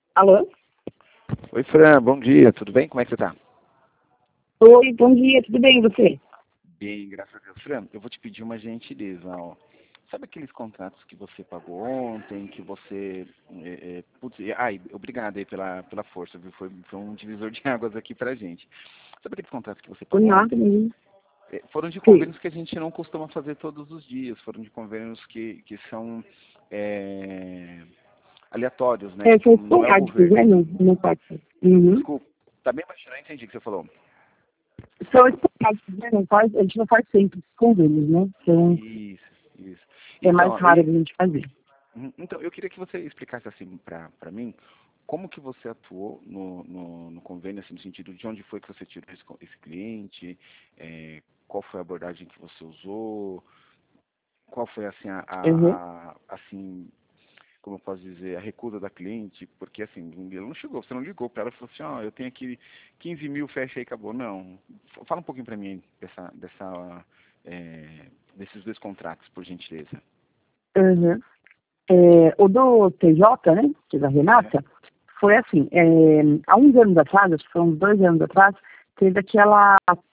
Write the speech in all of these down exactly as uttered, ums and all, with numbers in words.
Alô? Oi, Fran, bom dia, tudo bem? Como é que você tá? Oi, bom dia, tudo bem, e você? Bem, graças a Deus. Fran, eu vou te pedir uma gentileza, ó. Sabe aqueles contratos que você pagou ontem, que você... É, é, putz, e- ai, obrigado aí pela, pela força, viu? Foi, foi um divisor de águas aqui pra gente. Sabe aqueles contratos que você Por pagou nada ontem? mesmo. É, foram de Sim. convênios que a gente não costuma fazer todos os dias, foram de convênios que, que são é, aleatórios, né? É, Que são tipo, não é o esporádicos, governo. né? Não, não pode ser. Uhum. Desculpa, tá bem baixo, não entendi o que você falou. São esporádicos, né? Não faz, a gente não faz sempre convênios, né? Então, Isso, isso. é mais Então, raro e, a gente fazer. uhum. Então, eu queria que você explicasse assim para mim como que você atuou no, no, no convênio, assim, no sentido de onde foi que você tirou esse, co- esse cliente, é, qual foi a abordagem que você usou, qual foi assim a, Uhum. a, a- assim, como eu posso dizer, a recusa da cliente, porque assim, ela não chegou, você não ligou para ela e falou assim, ó, eu tenho aqui quinze mil, fecha aí, acabou. Não. F- Fala um pouquinho para mim dessa, dessa, é, desses dois contratos, por gentileza. Uhum. É, o do T J, né? Que é da Uhum. Renata, foi assim, é, há uns anos atrás, acho que foi uns dois anos atrás, teve aquela.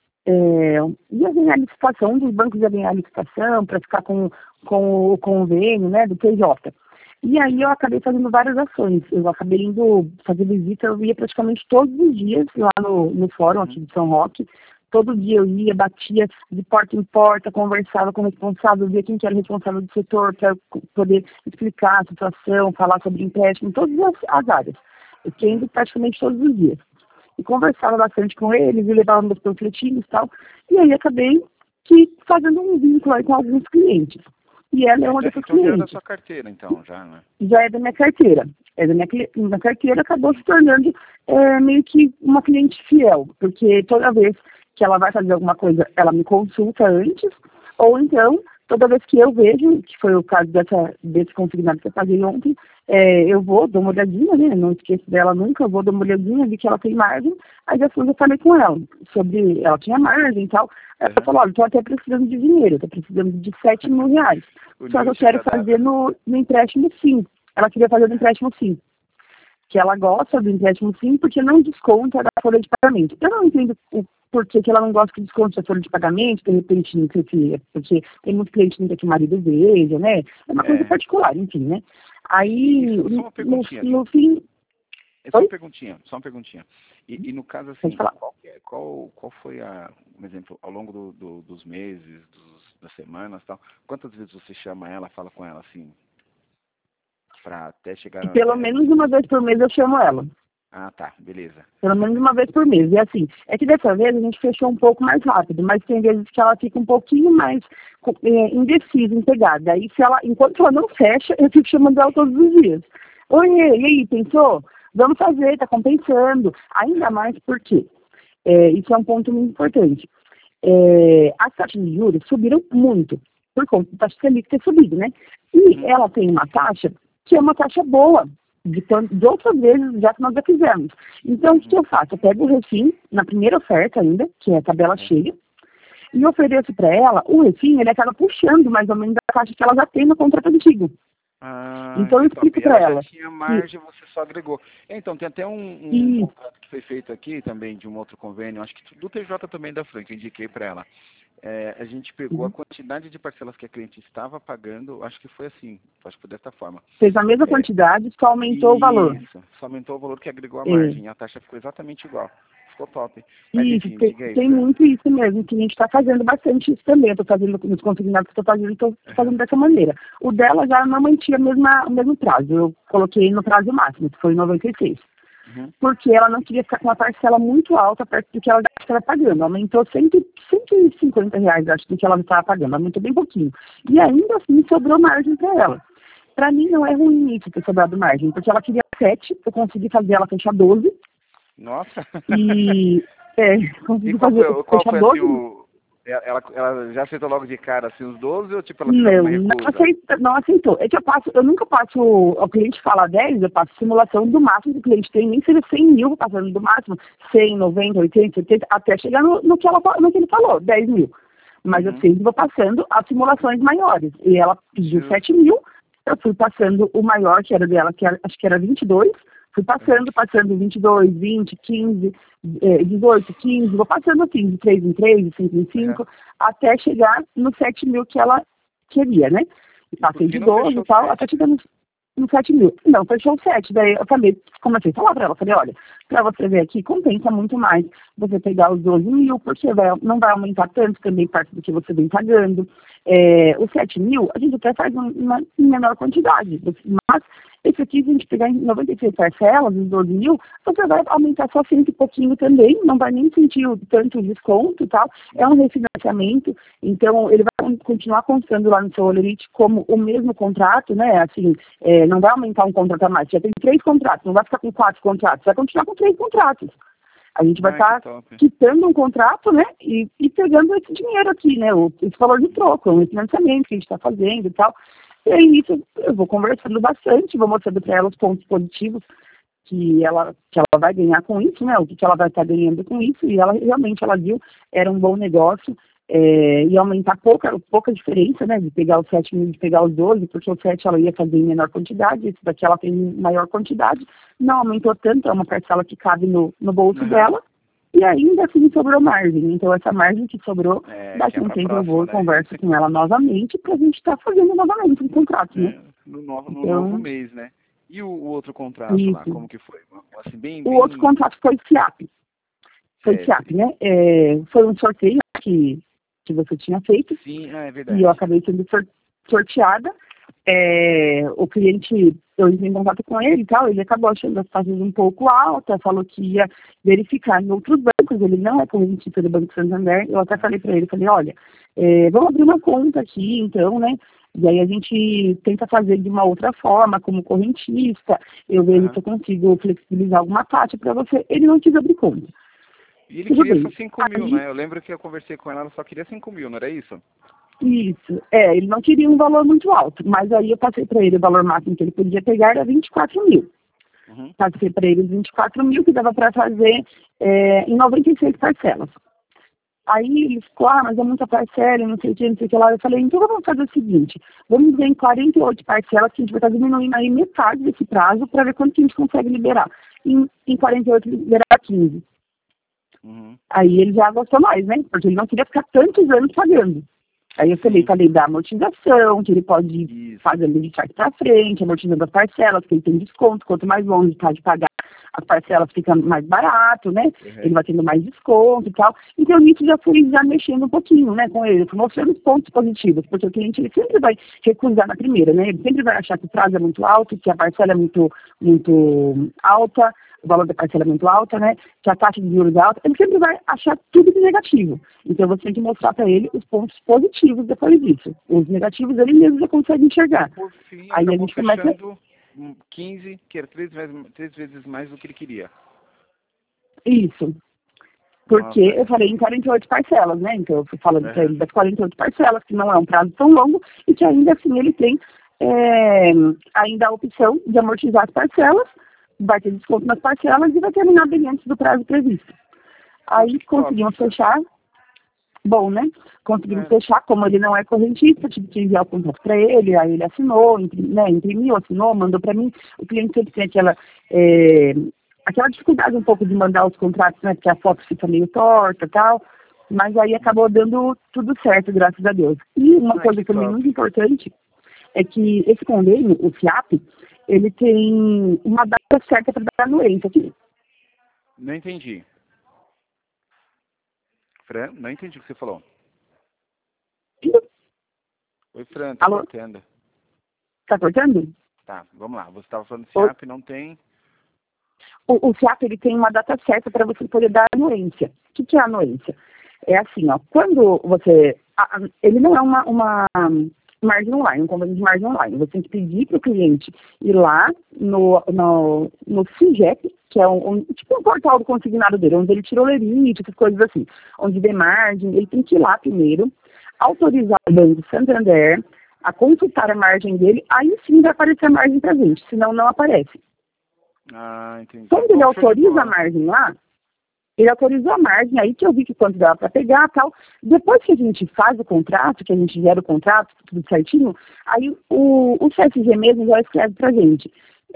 É, ia ganhar a licitação, um dos bancos ia ganhar a licitação para ficar com, com o convênio, né, do T J. E aí eu acabei fazendo várias ações. Eu acabei indo fazer visita, eu ia praticamente todos os dias lá no, no fórum Uhum. aqui de São Roque. Todo dia eu ia, batia de porta em porta, conversava com o responsável, via quem que era o responsável do setor, para poder explicar a situação, falar sobre empréstimo, em todas as, as áreas. Eu fiquei Uhum. indo praticamente todos os dias. E conversava bastante com eles, e levava meus panfletinhos e tal. E aí acabei que fazendo um vínculo aí com alguns clientes. E ela é Ah, uma então, dessas então já era da clientes. sua carteira, então, já, né? Já é da minha carteira. É da minha, cli- minha carteira, acabou se tornando é, meio que uma cliente fiel, porque toda vez que ela vai fazer alguma coisa, ela me consulta antes, ou então, toda vez que eu vejo, que foi o caso dessa, desse consignado que eu paguei ontem, é, eu vou, dou uma olhadinha, né? Não esqueço dela nunca, vou dar uma olhadinha, vi que ela tem margem, aí depois eu falei com ela sobre, ela tinha margem e tal, ela Uhum. falou, olha, tô até precisando de dinheiro, tô precisando de sete mil reais. O Só que nível eu de quero fazer agradável. no, no empréstimo sim. Ela queria fazer no empréstimo sim. Que ela gosta do empréstimo sim, porque não desconta da folha de pagamento. Eu não entendo o porquê que ela não gosta que desconte da folha de pagamento, de repente, não sei se é porque tem muitos clientes ainda que o marido veja, né? É uma coisa É. particular, enfim, né? E, e Aí, só, só uma no, perguntinha. E, no fim. é só uma Oi? perguntinha, só uma perguntinha. E, e no caso, Pode assim, falar. qual, que é- qual, qual foi a, um exemplo, ao longo do, do- dos meses, dos, das semanas e tal, quantas vezes você chama ela, fala com ela, assim, pra até chegar... E pelo É, menos uma vez por mês eu chamo ela. ah, tá, beleza. Pelo menos uma vez por mês. E assim, é que dessa vez a gente fechou um pouco mais rápido, mas tem vezes que ela fica um pouquinho mais é, indecisa em pegar. Daí, se ela, enquanto ela não fecha, eu fico chamando ela todos os dias. Oi, e aí, pensou? Vamos fazer, tá compensando. Ainda Uhum. mais porque é, isso é um ponto muito importante. É, as taxas de juros subiram muito, por conta da taxa Selic ter subido, né? E Uhum. ela tem uma taxa que é uma taxa boa, de, tan- de outras vezes já que nós já fizemos. Então, o que, que Uhum. eu faço? Eu pego o refim, na primeira oferta ainda, que é a tabela Uhum. cheia, e ofereço para ela, o refim, ele acaba puxando mais ou menos a taxa que ela já tem no contrato antigo. Ah, Então, eu que top. explico E para ela já ela tinha que, margem, você só agregou. Então, tem até um, um e, contrato que foi feito aqui também, de um outro convênio, acho que do T J também da Franca, eu indiquei para ela. É, a gente pegou a quantidade de parcelas que a cliente estava pagando, acho que foi assim, acho que foi dessa forma. fez a mesma É, quantidade, só aumentou o valor. isso, só aumentou o valor que agregou a É, margem, e a taxa ficou exatamente igual. Ficou top. Mas Isso, enfim, tem, diga aí, tem Fran. muito isso mesmo, que a gente está fazendo bastante isso também. Eu estou fazendo nos consignados que estou fazendo, estou Uhum. fazendo dessa maneira. O dela já não mantinha a mesma, o mesmo prazo. Eu coloquei no prazo máximo, que foi noventa e seis. Uhum. Porque ela não queria ficar com uma parcela muito alta perto do que ela estava pagando. Aumentou cem, cento e cinquenta reais, acho, do que ela estava pagando. Aumentou bem pouquinho. E Uhum. ainda assim sobrou margem para ela. Para mim não é ruim isso ter sobrado margem, porque ela queria sete, eu consegui fazer ela fechar doze. Nossa. E é, E consegui qual fazer, foi, qual fechar foi assim doze. o. Ela, ela já aceitou logo de cara assim os doze ou tipo ela fez Não, alguma não recusa? aceitou, não aceitou. É que eu passo, eu nunca passo, o cliente fala dez, eu passo simulação do máximo que o cliente tem, nem seja cem mil, passando do máximo, cem, noventa, oitenta, setenta, até chegar no, no, que ela, no que ele falou, dez mil. Mas eu Uhum. sempre vou passando as simulações maiores. E ela pediu Justo. sete mil, eu fui passando o maior, que era dela, que era, acho que era vinte e dois, Fui passando, passando vinte e dois, vinte, quinze, dezoito, quinze, vou passando assim, de três em três, de cinco em cinco, uhum. até chegar nos sete mil que ela queria, né? E passei de doze e tal, até chegar nos no sete mil. Não, fechou o sete. Daí eu falei, comecei a falar para ela, falei, olha, para você ver aqui, compensa muito mais você pegar os doze mil, porque vai, não vai aumentar tanto também parte do que você vem pagando. É, os sete mil, a gente até faz uma, em menor quantidade, mas esse aqui, se a gente pegar em noventa e seis parcelas, os doze mil, você vai aumentar só cento e pouquinho também, não vai nem sentir tanto desconto e tal. É um refinanciamento, então ele vai continuar constando lá no seu Olerite como o mesmo contrato, né? Assim, é, não vai aumentar um contrato a mais, já tem três contratos, não vai ficar com quatro contratos, vai continuar com três contratos. A gente vai estar tá quitando um contrato, né, e, e pegando esse dinheiro aqui, né, o, esse valor de troco, um financiamento que a gente está fazendo e tal. E aí, isso, eu vou conversando bastante, vou mostrando para ela os pontos positivos que ela, que ela vai ganhar com isso, né, o que, que ela vai estar tá ganhando com isso, e ela realmente, ela viu, era um bom negócio, é, ia aumentar pouca, pouca diferença, né, de pegar os sete mil e de pegar os doze, porque o sete ela ia fazer em menor quantidade, esse daqui ela tem maior quantidade, não aumentou tanto, é uma parcela que cabe no, no bolso uhum. dela, e ainda assim sobrou margem. Então essa margem que sobrou, é, daqui a um tempo próxima, eu vou e né? converso Você... com ela novamente, para a gente estar tá fazendo novamente um contrato, é, né? No, novo, no então, novo mês, né? E o, o outro contrato isso. lá, como que foi? Assim, bem, o bem... outro contrato foi S I A P. Foi S I A P, né? É, foi um sorteio que, que você tinha feito. Sim, é verdade. E eu acabei sendo sorteada. É, o cliente, eu entrei em contato com ele e tal, ele acabou achando as taxas um pouco altas, falou que ia verificar em outros bancos, ele não é correntista do Banco Santander, eu até falei para ele, falei, olha, é, vamos abrir uma conta aqui, então, né, e aí a gente tenta fazer de uma outra forma, como correntista, eu vejo uhum. se eu consigo flexibilizar alguma taxa para você, ele não quis abrir conta. E ele Tudo queria bem. Só cinco mil, aí, né? Eu lembro que eu conversei com ela, ela só queria cinco mil, não era isso? Isso, é, ele não queria um valor muito alto, mas aí eu passei para ele o valor máximo que ele podia pegar era vinte e quatro mil. Uhum. Passei para ele os vinte e quatro mil que dava para fazer é, em noventa e seis parcelas. Aí ele ficou, ah, mas é muita parcela, não sei o que, não sei o que lá. Eu falei, então vamos fazer o seguinte, vamos ver em quarenta e oito parcelas, que a gente vai estar diminuindo aí metade desse prazo para ver quanto que a gente consegue liberar. Em, em quarenta e oito, liberar quinze. Uhum. Aí ele já gostou mais, né? Porque ele não queria ficar tantos anos pagando. Aí eu falei, falei da amortização, que ele pode ir fazendo de trás para frente, amortizando as parcelas, que ele tem desconto, quanto mais longe está de pagar, as parcelas ficam mais barato, né? Uhum. Ele vai tendo mais desconto e tal. Então nisso já fui já mexendo um pouquinho, né, com ele, fui mostrando os pontos positivos, porque o cliente ele sempre vai recusar na primeira, né? Ele sempre vai achar que o prazo é muito alto, que a parcela é muito, muito alta, o valor da parcela é muito alta, né? Que a taxa de juros é alta, ele sempre vai achar tudo de negativo. Então você tem que mostrar para ele os pontos positivos depois disso. Os negativos ele mesmo já consegue enxergar. Por fim, aí a gente começa quinze, que era três vezes, três vezes mais do que ele queria. Isso. Porque Nossa. eu falei em quarenta e oito parcelas, né? Então eu fui falando é. para ele das quarenta e oito parcelas, que não é um prazo tão longo, e que ainda assim ele tem é, ainda a opção de amortizar as parcelas, vai ter desconto nas parcelas e vai terminar bem antes do prazo previsto. Aí conseguimos fechar, bom, né? Conseguimos é. fechar, como ele não é correntista, tive que enviar o contrato para ele, aí ele assinou, imprimiu, né, imprimiu, assinou, mandou para mim. O cliente sempre tem aquela, é, aquela dificuldade um pouco de mandar os contratos, né? Porque a foto fica meio torta e tal, mas aí acabou dando tudo certo, graças a Deus. E uma Ai, coisa também top. muito importante é que esse convênio, o F I A P, ele tem uma data certa para dar anuência aqui. Não entendi. Fran, não entendi o que você falou. Oi, Fran, tá Alô? cortando. Tá cortando? Tá, vamos lá. Você estava falando do F I A P, não tem... O, o F I A P, ele tem uma data certa para você poder dar anuência. O que, que é anuência? É assim, ó, quando você... A, a, ele não é uma... uma margem online, um convênio de margem online. Você tem que pedir para o cliente ir lá no, no, no SIGEP, que é um, um, tipo um portal do consignado dele, onde ele tirou o limite, essas coisas assim, onde vê margem, ele tem que ir lá primeiro, autorizar o Banco Santander a consultar a margem dele, aí sim vai aparecer a margem para a gente, senão não aparece. Ah, entendi. Quando ele autoriza a margem lá, ele autorizou a margem, aí que eu vi que quanto dava para pegar e tal. Depois que a gente faz o contrato, que a gente gera o contrato, tudo certinho, aí o, o C S G mesmo já escreve para a gente.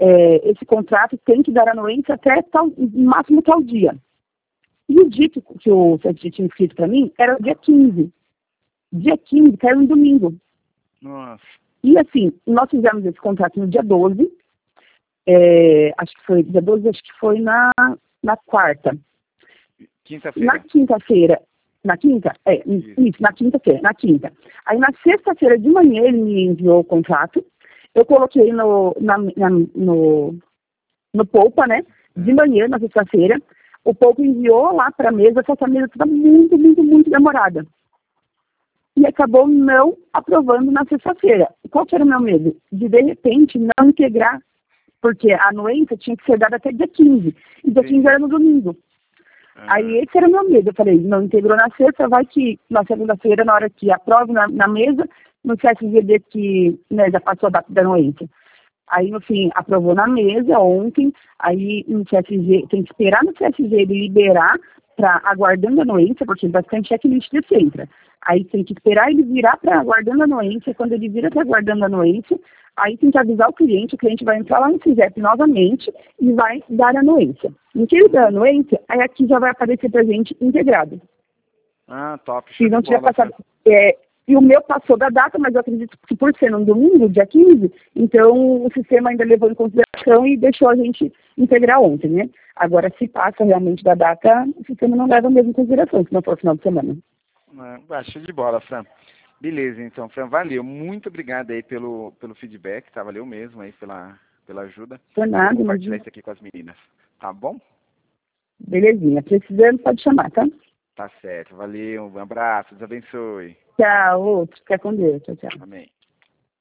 é, esse contrato tem que dar anuência até tal, no máximo tal dia. E o dia que, que o C S G tinha escrito para mim era o dia quinze. Dia quinze caiu um domingo. Nossa. E assim, nós fizemos esse contrato no dia doze, é, acho que foi dia doze, acho que foi na, na quarta. Quinta-feira. Na quinta-feira, na quinta? É, isso, isso na quinta-feira, na quinta. Aí na sexta-feira de manhã ele me enviou o contrato, eu coloquei no, na, na, no, no Poupa, né? De manhã, na sexta-feira, o Poupa enviou lá para a mesa, só que a mesa estava muito, muito, muito demorada. E acabou não aprovando na sexta-feira. Qual que era o meu medo? De, de repente, não integrar, porque a anuência tinha que ser dada até dia quinze, e dia quinze era no domingo. Ah. Aí esse era o meu medo. Eu falei, não integrou na sexta, vai que na segunda-feira, na hora que aprove na, na mesa, no C S G D que né, já passou a data da anuência. Aí, no fim, aprovou na mesa ontem, aí no C S G, tem que esperar no C S G ele liberar para aguardando a anuência, porque bastante checklist de entra. Aí tem que esperar ele virar para aguardando a anuência, quando ele vira para aguardando a anuência, aí tem que avisar o cliente, o cliente vai entrar lá no CISEP novamente e vai dar a anuência. No que ele dá a anuência, aí aqui já vai aparecer para a gente integrado. Ah, top. Show Se não de tiver bola, passado... É, e o meu passou da data, mas eu acredito que por ser no domingo, dia quinze, então o sistema ainda levou em consideração e deixou a gente integrar ontem, né? Agora, se passa realmente da data, o sistema não leva mesmo em consideração, se não for final de semana. Ah, show de bola, Fran. Beleza, então, Fran, valeu. Muito obrigado aí pelo, pelo feedback, tá? Valeu mesmo aí pela, pela ajuda. Por nada. Vou compartilhar isso aqui com as meninas, tá bom? Belezinha. Precisando, pode chamar, tá? Tá certo. Valeu, um abraço, Deus abençoe. Tchau, outro. Fica com Deus. Tchau, tchau. Amém.